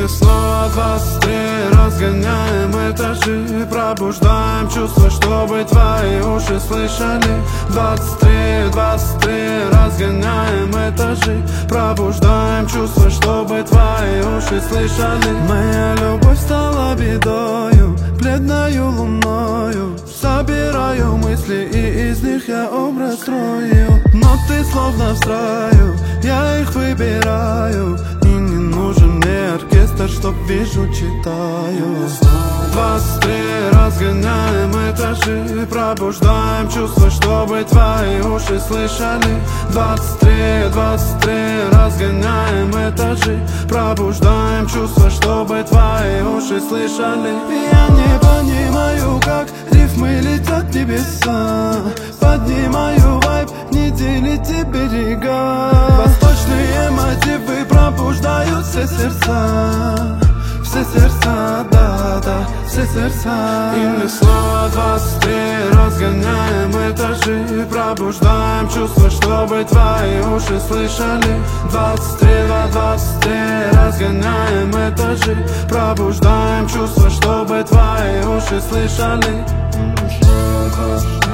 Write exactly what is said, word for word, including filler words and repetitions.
мы снова двадцать три разгоняем этажи, пробуждаем чувства, чтобы твои уши слышали. Двадцать три, двадцать три разгоняем этажи, пробуждаем чувства, чтобы твои уши слышали. Моя любовь стала бедою, бледною луною. Собираю мысли, и из них я образ строю. Но ты словно в строю, я их выбираю. И не нужен мне оркестр, чтоб вижу, читаю. Двадцать три разгоняем этажи, пробуждаем чувства, чтобы твои уши слышали. Двадцать три, двадцать три разгоняем этажи, пробуждаем чувства, чтобы твои уши слышали. Я не понимаю, как рифмы летят в небеса. Поднимаю вайб, не делите берега. Восточные мотивы пробуждают все сердца. Все сердца, да, да, все сердца. И мы снова двадцать три разгоняем этажи, пробуждаем чувства, чтобы твои уши слышали. Двадцать три, двадцать три разгоняем этажи, пробуждаем чувства, чтобы твои уши слышали.